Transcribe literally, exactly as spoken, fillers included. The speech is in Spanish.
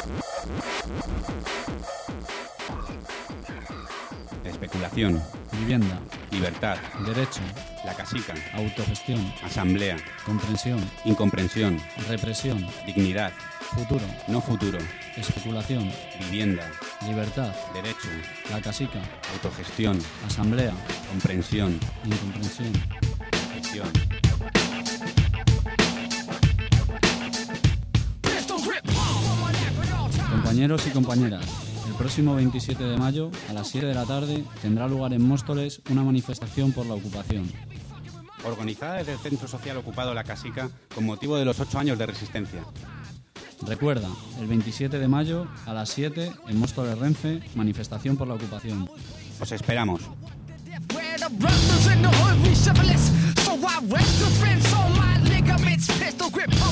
Especulación. Vivienda. Libertad. Derecho. La casica. Autogestión. Asamblea. Comprensión. Incomprensión. Represión. Dignidad. Futuro. No futuro. Especulación. Vivienda. Libertad. Derecho. La casica. Autogestión. Asamblea. Comprensión. Incomprensión. Gestión. Compañeros y compañeras, el próximo veintisiete de mayo, a las siete de la tarde, tendrá lugar en Móstoles una manifestación por la ocupación. Organizada desde el Centro Social Ocupado La Casica con motivo de los ocho años de resistencia. Recuerda, el veintisiete de mayo, a las siete, en Móstoles Renfe, manifestación por la ocupación. Os esperamos. So I rest the fence on my ligaments, pistol grip.